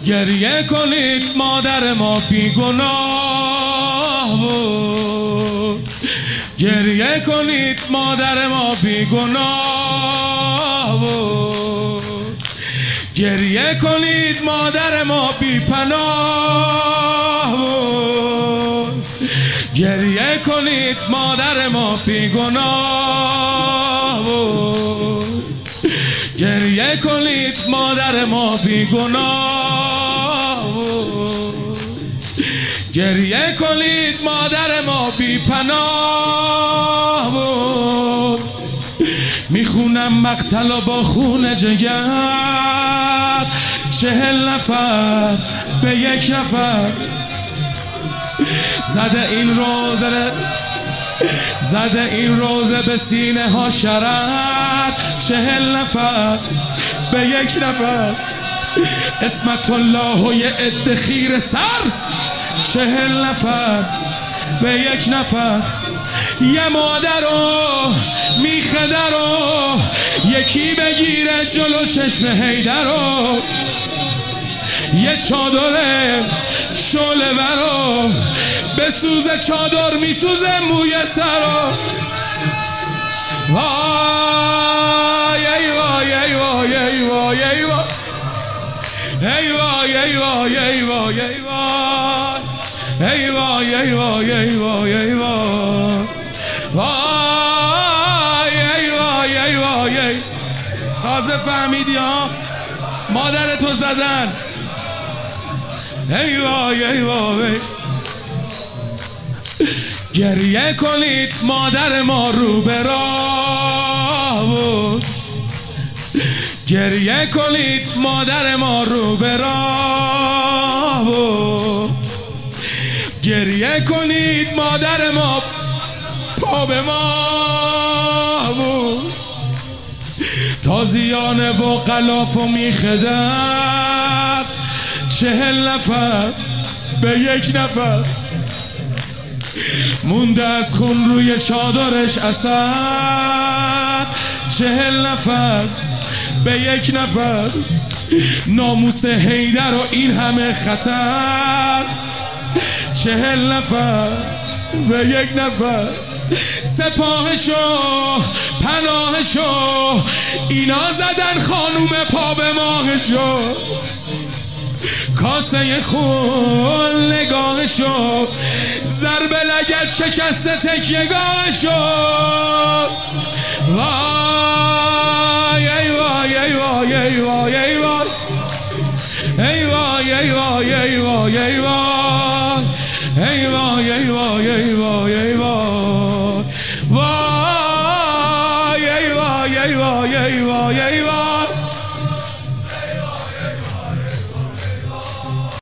گریه کنید مادر ما بیگناه بود، گریه کنید مادر ما بیگناه بود، گریه کنید مادر ما بی پناه بود، گریه کنید مادر ما بیگناه بود، گریه کنید مادر ما بیگناه بود، گریه کنید مادر ما بی پناه بود. میخونم مقتل و با خون جگر، 40 نفر به 1 نفر زده این روزه به سینه ها شرط. 40 نفر به 1 نفر اسمت الله و یه عده خیر سر. 40 نفر به 1 نفر یه مادر رو میخه رو یکی بگیره جلو چشم حیدر رو، یه چادر شعله ورو بسوزه چادر میسوزه موی سرو. وای ای وای ای وای ای وای ای وای ای وای ای وای ای وای ای وای ای وای ای وای ای وای ای وای ای وای ای وای ای. تازه فهمیدی ها مادر تو زدن. ای وای ای وای. گریه کنید مادر ما رو به راه بود، گریه کنید مادر ما رو به راه بود، گریه کنید مادر ما پا به ما بود. تازیانه و غلاف و میخدر 40 نفر به 1 نفر مونده از خون روی چادرش اثر. 40 نفر به 1 نفر ناموس حیدر و این همه خطر. 40 نفر به 1 نفر سپاهشو پناهشو اینا زدن خانوم پا به ماهشو. کاسه خون نگاهشو ضرب لگد شکست تکیه‌گاهشو. وای ای وای ای وای ای وای ای وای ای وای ای وای ای وای ای وای ای وای ای وای ای وای ای وای وای ای وای ای وای ای وای ای وای